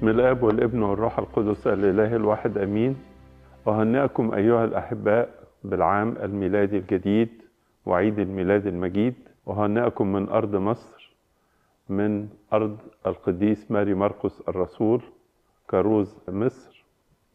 باسم الآب والابن والروح القدس الإله الواحد أمين. أهنئكم أيها الأحباء بالعام الميلادي الجديد وعيد الميلاد المجيد. أهنئكم من أرض مصر، من أرض القديس ماري مرقس الرسول كاروز مصر،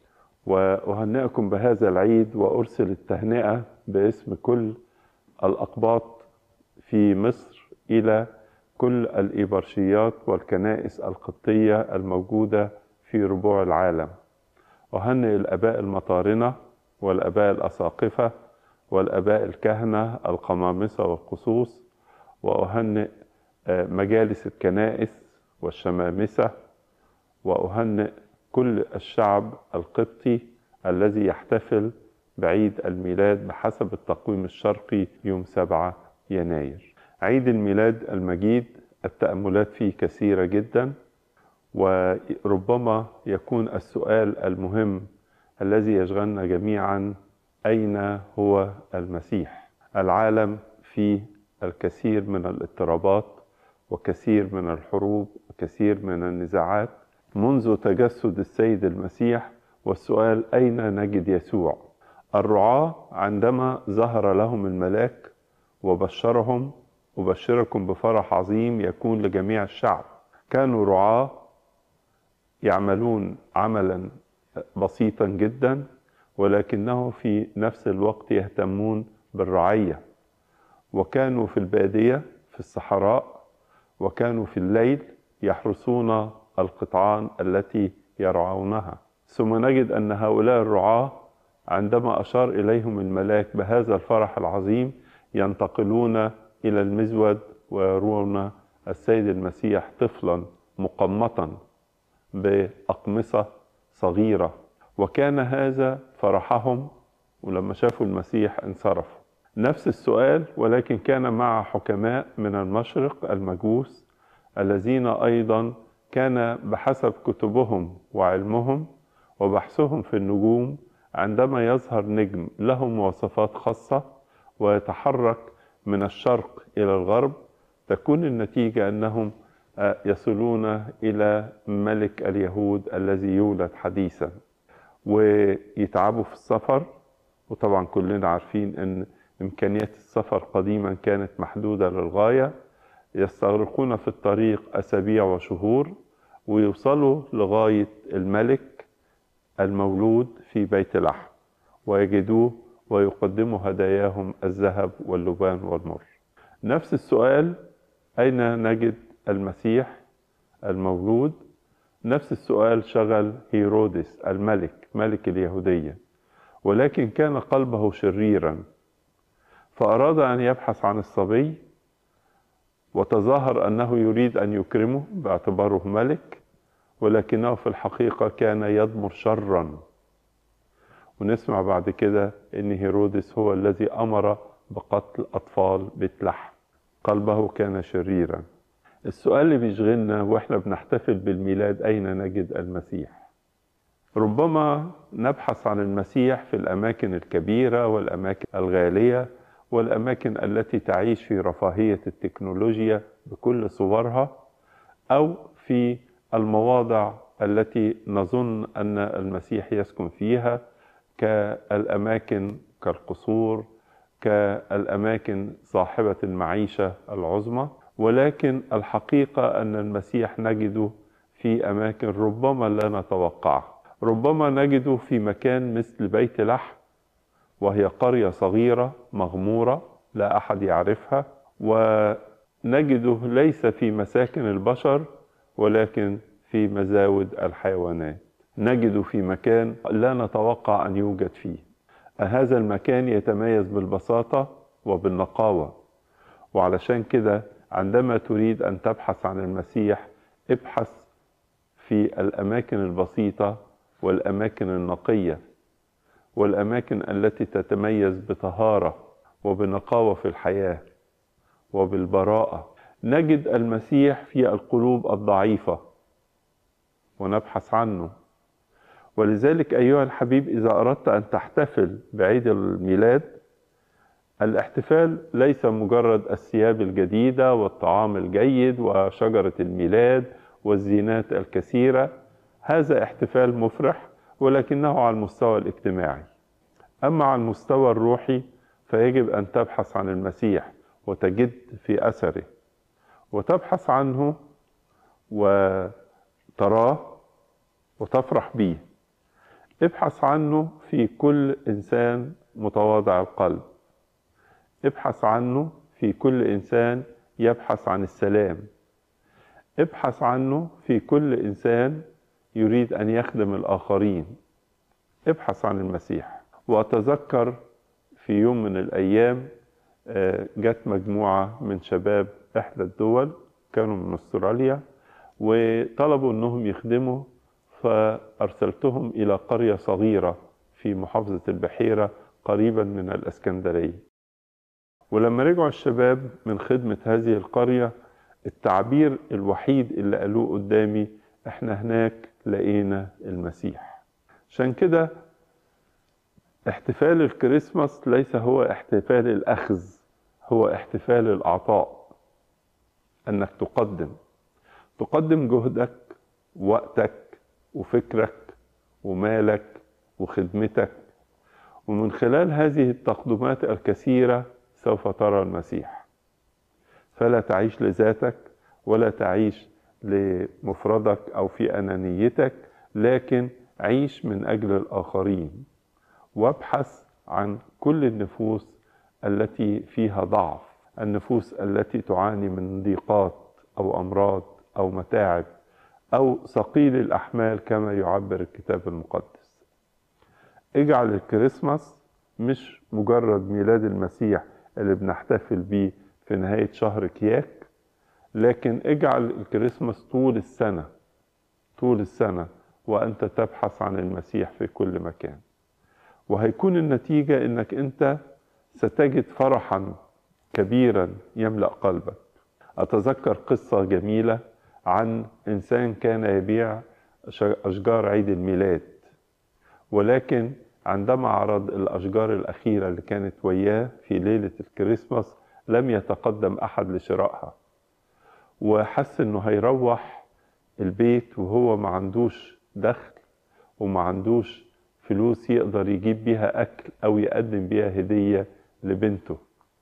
وأهنئكم بهذا العيد وأرسل التهنئة باسم كل الأقباط في مصر إلى كل الإبرشيات والكنائس القبطية الموجودة في ربوع العالم. أهنئ الآباء المطارنة والآباء الأساقفة والآباء الكهنة القمامسة والقصوص، وأهنئ مجالس الكنائس والشمامسة، وأهنئ كل الشعب القبطي الذي يحتفل بعيد الميلاد بحسب التقويم الشرقي يوم 7 يناير. عيد الميلاد المجيد التأملات فيه كثيرة جدا، وربما يكون السؤال المهم الذي يشغلنا جميعا: أين هو المسيح؟ العالم فيه الكثير من الاضطرابات وكثير من الحروب وكثير من النزاعات منذ تجسد السيد المسيح، والسؤال: أين نجد يسوع؟ الرعاة عندما ظهر لهم الملاك وبشرهم: أبشركم بفرح عظيم يكون لجميع الشعب، كانوا رعاة يعملون عملا بسيطا جدا، ولكنه في نفس الوقت يهتمون بالرعية، وكانوا في البادية في الصحراء، وكانوا في الليل يحرسون القطعان التي يرعونها. ثم نجد أن هؤلاء الرعاة عندما أشار إليهم الملاك بهذا الفرح العظيم ينتقلون إلى المزود ويرون السيد المسيح طفلا مقمطا بأقمصة صغيرة، وكان هذا فرحهم، ولما شافوا المسيح انصرفوا. نفس السؤال، ولكن كان مع حكماء من المشرق المجوس الذين أيضا كان بحسب كتبهم وعلمهم وبحثهم في النجوم عندما يظهر نجم له مواصفات خاصة ويتحرك من الشرق إلى الغرب، تكون النتيجة أنهم يصلون إلى ملك اليهود الذي يولد حديثا، ويتعبوا في السفر. وطبعا كلنا عارفين أن إمكانيات السفر قديما كانت محدودة للغاية، يستغرقون في الطريق أسابيع وشهور ويوصلوا لغاية الملك المولود في بيت لحم ويجدوه ويقدموا هداياهم الذهب واللبان والمر. نفس السؤال: أين نجد المسيح المولود؟ نفس السؤال شغل هيرودس الملك، ملك اليهودية، ولكن كان قلبه شريرا، فأراد أن يبحث عن الصبي، وتظاهر أنه يريد أن يكرمه باعتباره ملك، ولكنه في الحقيقة كان يضمر شرا. ونسمع بعد كده أن هيرودس هو الذي أمر بقتل أطفال بيت لحم. قلبه كان شريرا. السؤال اللي بيشغلنا وإحنا بنحتفل بالميلاد: أين نجد المسيح؟ ربما نبحث عن المسيح في الأماكن الكبيرة والأماكن الغالية والأماكن التي تعيش في رفاهية التكنولوجيا بكل صورها، أو في المواضع التي نظن أن المسيح يسكن فيها كالأماكن كالقصور، كالأماكن صاحبة المعيشة العظمى. ولكن الحقيقة أن المسيح نجده في أماكن ربما لا نتوقعها. ربما نجده في مكان مثل بيت لحم، وهي قرية صغيرة مغمورة لا أحد يعرفها، ونجده ليس في مساكن البشر ولكن في مزاود الحيوانات. نجده في مكان لا نتوقع أن يوجد فيه. هذا المكان يتميز بالبساطة وبالنقاوة، وعلشان كده عندما تريد أن تبحث عن المسيح ابحث في الأماكن البسيطة والأماكن النقية والأماكن التي تتميز بطهارة وبنقاوة في الحياة وبالبراءة. نجد المسيح في القلوب الضعيفة ونبحث عنه. ولذلك أيها الحبيب، إذا أردت أن تحتفل بعيد الميلاد، الاحتفال ليس مجرد الثياب الجديدة والطعام الجيد وشجرة الميلاد والزينات الكثيرة. هذا احتفال مفرح ولكنه على المستوى الاجتماعي. أما على المستوى الروحي فيجب أن تبحث عن المسيح وتجد في أثره وتبحث عنه وتراه وتفرح به. ابحث عنه في كل إنسان متواضع القلب، ابحث عنه في كل إنسان يبحث عن السلام، ابحث عنه في كل إنسان يريد أن يخدم الآخرين. ابحث عن المسيح. وأتذكر في يوم من الأيام جت مجموعة من شباب إحدى الدول، كانوا من أستراليا، وطلبوا أنهم يخدموا، فأرسلتهم إلى قرية صغيرة في محافظة البحيرة قريبا من الإسكندرية. ولما رجعوا الشباب من خدمة هذه القرية، التعبير الوحيد اللي قالوه قدامي: احنا هناك لقينا المسيح. عشان كده احتفال الكريسماس ليس هو احتفال الأخذ، هو احتفال العطاء. أنك تقدم جهدك، وقتك، وفكرك، ومالك، وخدمتك، ومن خلال هذه التقدمات الكثيرة سوف ترى المسيح. فلا تعيش لذاتك ولا تعيش لمفردك أو في أنانيتك، لكن عيش من أجل الآخرين، وابحث عن كل النفوس التي فيها ضعف، النفوس التي تعاني من ضيقات أو أمراض أو متاعب أو ثقيل الأحمال كما يعبر الكتاب المقدس. اجعل الكريسماس مش مجرد ميلاد المسيح اللي بنحتفل بيه في نهاية شهر كياك، لكن اجعل الكريسماس طول السنة وأنت تبحث عن المسيح في كل مكان. وهيكون النتيجة إنك أنت ستجد فرحا كبيرا يملأ قلبك. أتذكر قصة جميلة عن إنسان كان يبيع أشجار عيد الميلاد، ولكن عندما عرض الأشجار الأخيرة اللي كانت وياه في ليلة الكريسماس لم يتقدم أحد لشرائها، وحس إنه هيروح البيت وهو ما عندوش دخل وما عندوش فلوس يقدر يجيب بيها أكل أو يقدم بيها هدية لبنته.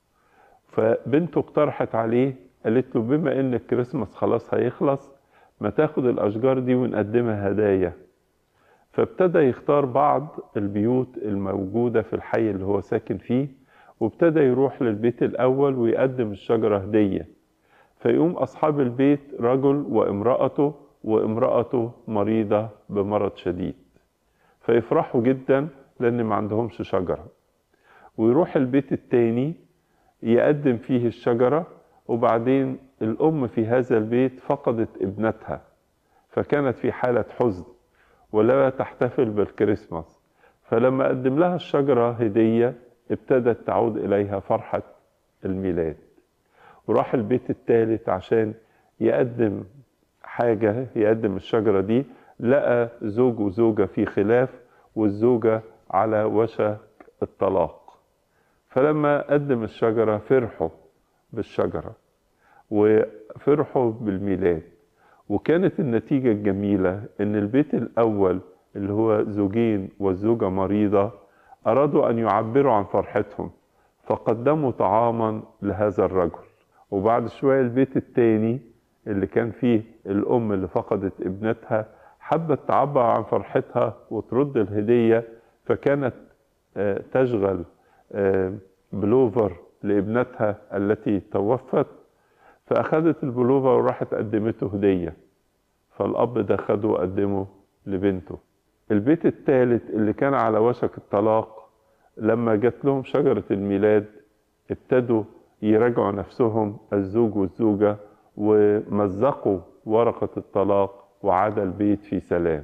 فبنته اقترحت عليه، قالت له: بما إن الكريسماس خلاص هيخلص، ما تاخد الأشجار دي ونقدمها هدايا. فابتدى يختار بعض البيوت الموجودة في الحي اللي هو ساكن فيه، وابتدى يروح للبيت الأول ويقدم الشجرة هدية. فيقوم أصحاب البيت رجل وامرأته مريضة بمرض شديد، فيفرحوا جدا لأن ما عندهمش شجرة. ويروح البيت التاني يقدم فيه الشجرة، وبعدين الأم في هذا البيت فقدت ابنتها، فكانت في حالة حزن ولا تحتفل بالكريسماس. فلما قدم لها الشجرة هدية ابتدت تعود إليها فرحة الميلاد. وراح البيت الثالث عشان يقدم حاجة، يقدم الشجرة دي، لقى زوج وزوجة في خلاف، والزوجة على وشك الطلاق. فلما قدم الشجرة فرحوا بالشجرة وفرحوا بالميلاد. وكانت النتيجة الجميلة ان البيت الاول اللي هو زوجين والزوجة مريضة ارادوا ان يعبروا عن فرحتهم، فقدموا طعاما لهذا الرجل. وبعد شوية البيت التاني اللي كان فيه الام اللي فقدت ابنتها حبت تعبر عن فرحتها وترد الهدية، فكانت تشغل بلوفر لابنتها التي توفت، فأخذت البلوفر وراحت قدمته هدية، فالأب ده خده وقدمه لبنته. البيت الثالث اللي كان على وشك الطلاق لما جات لهم شجرة الميلاد ابتدوا يراجعوا نفسهم الزوج والزوجة ومزقوا ورقة الطلاق وعاد البيت في سلام.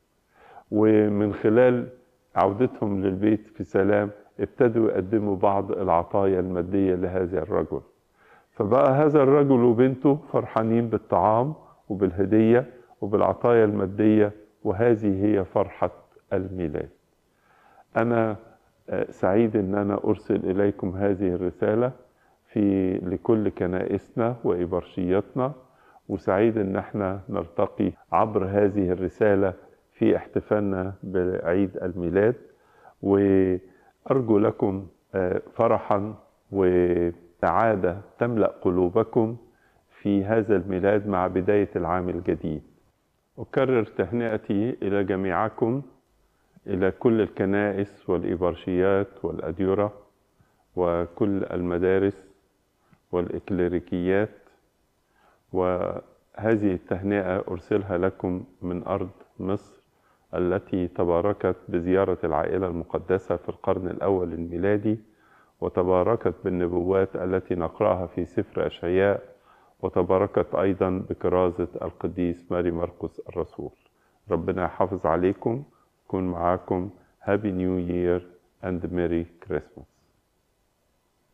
ومن خلال عودتهم للبيت في سلام ابتدوا يقدموا بعض العطايا المادية لهذا الرجل. فبقى هذا الرجل وبنته فرحانين بالطعام وبالهدية وبالعطايا المادية، وهذه هي فرحة الميلاد. أنا سعيد أن أنا أرسل إليكم هذه الرسالة لكل كنائسنا وإبرشياتنا، وسعيد أن احنا نلتقي عبر هذه الرسالة في احتفالنا بعيد الميلاد، وأرجو لكم فرحا وسعادة تملأ قلوبكم في هذا الميلاد مع بداية العام الجديد. أكرر تهنئتي إلى جميعكم، إلى كل الكنائس والإبرشيات والأديرة وكل المدارس والإكليريكيات، وهذه التهنئة أرسلها لكم من أرض مصر التي تباركت بزيارة العائلة المقدسة في القرن الأول الميلادي، وتباركت بالنبوات التي نقرأها في سفر أشعياء، وتباركت أيضا بكرازة القديس ماري مرقس الرسول. ربنا يحافظ عليكم، يكون معاكم. Happy New Year and Merry Christmas.